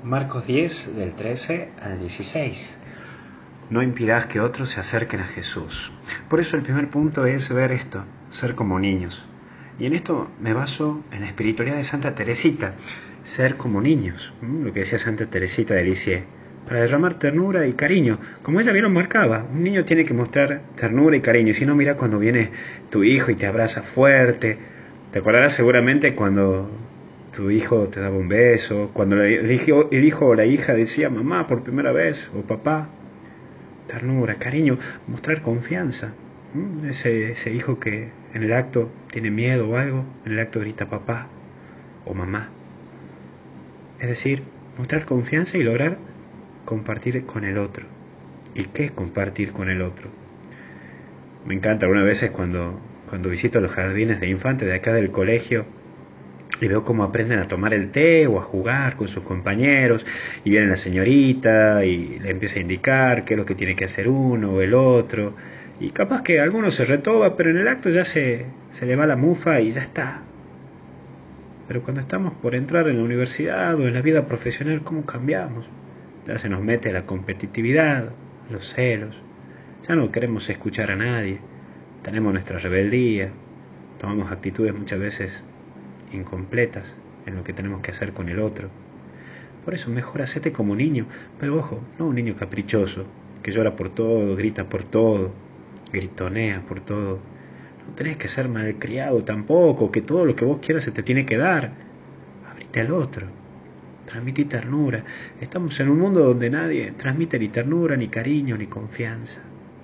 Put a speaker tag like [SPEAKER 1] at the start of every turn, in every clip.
[SPEAKER 1] Marcos 10, del 13 al 16. No impidas que otros se acerquen a Jesús. Por eso el primer punto es ver esto, ser como niños. Y en esto me baso en la espiritualidad de Santa Teresita, ser como niños, lo que decía Santa Teresita de Lisieux, para derramar ternura y cariño, como ella bien lo marcaba. Un niño tiene que mostrar ternura y cariño, si no, mira cuando viene tu hijo y te abraza fuerte. Te acordarás seguramente cuando tu hijo te daba un beso, cuando el hijo o la hija decía mamá por primera vez, o papá. Ternura, cariño, mostrar confianza. Ese hijo que en el acto tiene miedo o algo, en el acto grita papá o mamá. Es decir, mostrar confianza y lograr compartir con el otro. ¿Y qué es compartir con el otro? Me encanta algunas veces cuando visito los jardines de infantes de acá del colegio y veo cómo aprenden a tomar el té o a jugar con sus compañeros, y viene la señorita y le empieza a indicar qué es lo que tiene que hacer uno o el otro, y capaz que alguno se retoba, pero en el acto ya se le va la mufa y ya está. Pero cuando estamos por entrar en la universidad o en la vida profesional, ¿cómo cambiamos? Ya se nos mete la competitividad, los celos, ya no queremos escuchar a nadie, tenemos nuestra rebeldía, tomamos actitudes muchas veces incompletas en lo que tenemos que hacer con el otro. Por eso mejor hacete como niño, pero ojo, no un niño caprichoso, que llora por todo, grita por todo, gritonea por todo. No tenés que ser malcriado tampoco, que todo lo que vos quieras se te tiene que dar. Abrite al otro, transmití ternura. Estamos en un mundo donde nadie transmite ni ternura, ni cariño, ni confianza.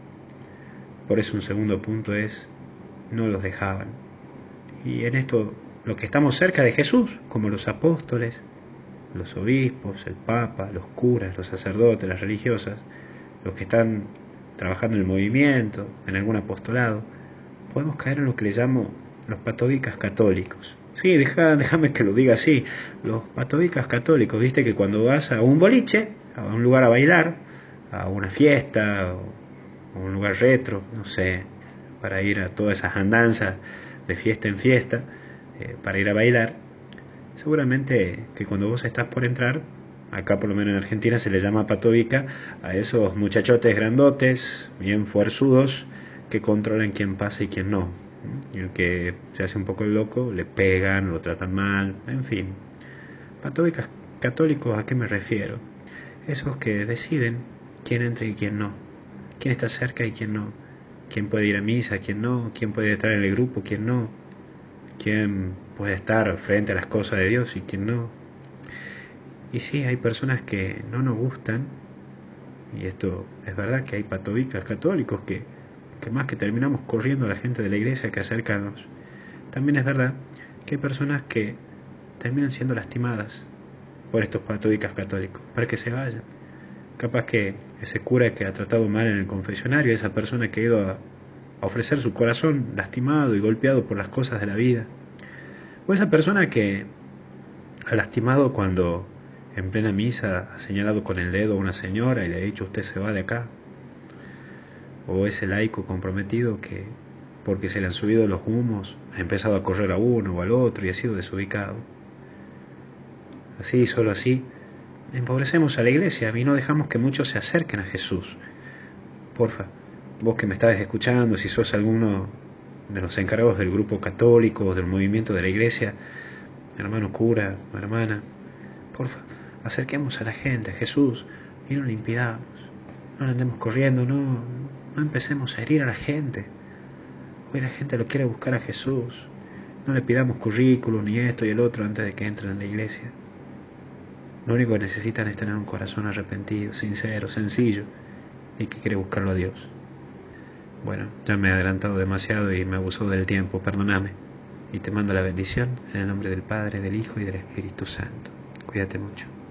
[SPEAKER 1] Por eso un segundo punto es, no los dejaban. Y en esto, los que estamos cerca de Jesús, como los apóstoles, los obispos, el papa, los curas, los sacerdotes, las religiosas, los que están trabajando en el movimiento, en algún apostolado, podemos caer en lo que le llamo los patobicas católicos. Sí, déjame que lo diga así, los patobicas católicos. Viste que cuando vas a un boliche, a un lugar a bailar, a una fiesta, o un lugar retro, no sé, para ir a todas esas andanzas de fiesta en fiesta, para ir a bailar, seguramente que cuando vos estás por entrar, acá por lo menos en Argentina se le llama patovica a esos muchachotes grandotes, bien fuerzudos, que controlan quién pasa y quién no. Y el que se hace un poco el loco, le pegan, lo tratan mal, en fin. Patovicas católicos, ¿a qué me refiero? Esos que deciden quién entra y quién no, quién está cerca y quién no, quién puede ir a misa, quién no, quién puede estar en el grupo, quién no, quién puede estar frente a las cosas de Dios y quién no. Y sí, hay personas que no nos gustan, y esto es verdad que hay patovicas católicos que más que terminamos corriendo a la gente de la iglesia que acercarnos. También es verdad que hay personas que terminan siendo lastimadas por estos patovicas católicos, para que se vayan. Capaz que ese cura que ha tratado mal en el confesionario, esa persona que ha ido a ofrecer su corazón lastimado y golpeado por las cosas de la vida, o esa persona que ha lastimado cuando en plena misa ha señalado con el dedo a una señora y le ha dicho usted se va de acá, o ese laico comprometido que porque se le han subido los humos ha empezado a correr a uno o al otro y ha sido desubicado. Así, solo así empobrecemos a la iglesia y no dejamos que muchos se acerquen a Jesús. Porfa, vos que me estás escuchando, si sos alguno de los encargados del grupo católico o del movimiento de la iglesia, hermano cura, hermana, porfa, acerquemos a la gente, a Jesús, y no le impidamos, no le andemos corriendo, no empecemos a herir a la gente. Hoy la gente lo quiere buscar a Jesús, no le pidamos currículum ni esto y el otro antes de que entren en la iglesia. Lo único que necesitan es tener un corazón arrepentido, sincero, sencillo, y que quiere buscarlo a Dios. Bueno, ya me he adelantado demasiado y me abusó del tiempo, perdóname. Y te mando la bendición en el nombre del Padre, del Hijo y del Espíritu Santo. Cuídate mucho.